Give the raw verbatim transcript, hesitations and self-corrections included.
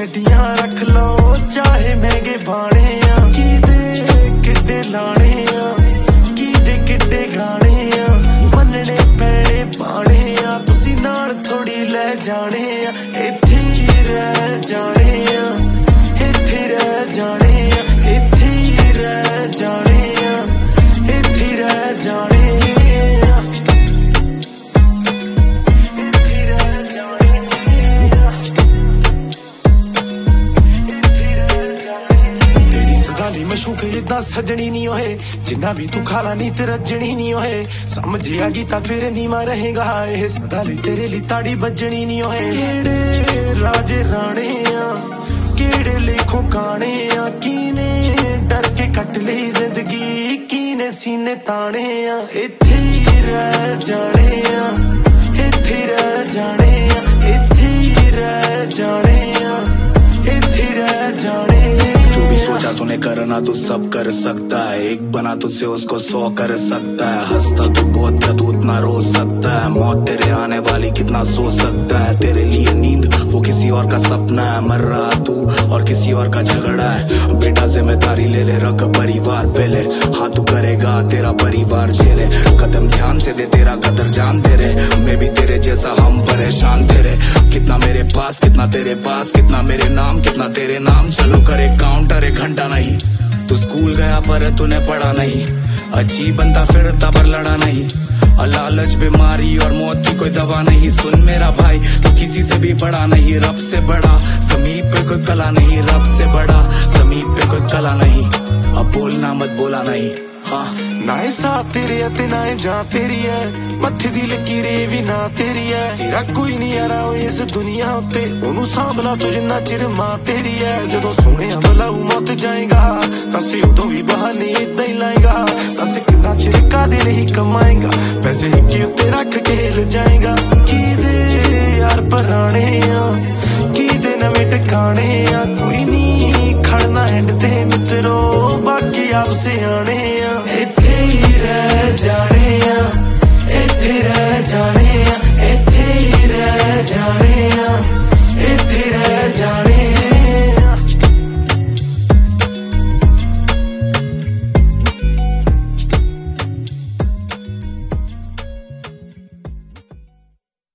गड्डियां रख लो चाहे महंगे बाणे आ की दे किड्डे लाने आ की दे किड्डे गाने आ मनने पैणे पाने आ तुसी नाल थोड़ी ले जाने आ इत्थे ही रह जाने आ इत्थे रह जाने आ इत्थे ही रह जाने आ इत्थे रह जाने मशूक इदा सजनी नहीं होए जिन्ना भी तू खाला नी ते रजनी नहीं होए समझ आ गई ता फिर नीमा रहेगा ए सदाली तेरे लिए ताड़ी बजनी नहीं होए केड़े राजे राणे आ केड़े लिखो गाने आ कीने डर के कट ली जिंदगी कीने सीने ताने आ इत्थे ही रह जाने आ इत्थे रह जाने आ इत्थे ही रह जाने आ इत्थे रह जाने सोचा तूने करना तो सब कर सकता है एक बना तुझसे उसको सौ कर सकता है हंसता तू बहुत क्या तू उतना रो सकता है मौत तेरे आने वाली कितना सो सकता है तेरे लिए नींद वो किसी और का सपना है मर रहा तू और किसी और का झगड़ा है बेटा जिम्मेदारी ले ले रख परिवार पहले हाँ तू करेगा तेरा परिवार झेले कदम ध्यान से दे तेरा कदर जान तेरे मैं भी तेरे जैसा हम परेशान तेरे कितना मेरे पास कितना तेरे पास कितना मेरे नाम कितना तेरे नाम चलो करे काउंटर एक घंटा नहीं तू स्कूल गया पर तूने पढ़ा नहीं अजीब बनता फिरता पर लड़ा नहीं और लालच बीमारी और मौत की कोई दवा नहीं सुन मेरा भाई तू किसी से भी बड़ा नहीं रब से बड़ा समीप पे कोई कला नहीं रब से बड़ा समीप पे कोई कला नहीं अब बोलना मत बोला नहीं हाँ नाए साथ तेरे अते नाए जा तेरी है मत्थे दी लकीरे भी ना तेरी है तेरा कोई नहीं यारा इस दुनिया उत्ते ओनू सांभला तू जिन्ना चिर मां तेरी है जदों सोने बुलाऊ मौत जाएगा तसे उदों भी बहाने इदां ही लाएगा तसे कितना चिर कादे नहीं कमाएगा पैसे हिक्के उत्ते रख के हिल जाएगा की दे यार पराने आ की दे नवें टकाने आ कोई नहीं खड़ना एंड ते मित्रो बाकी आप सियाने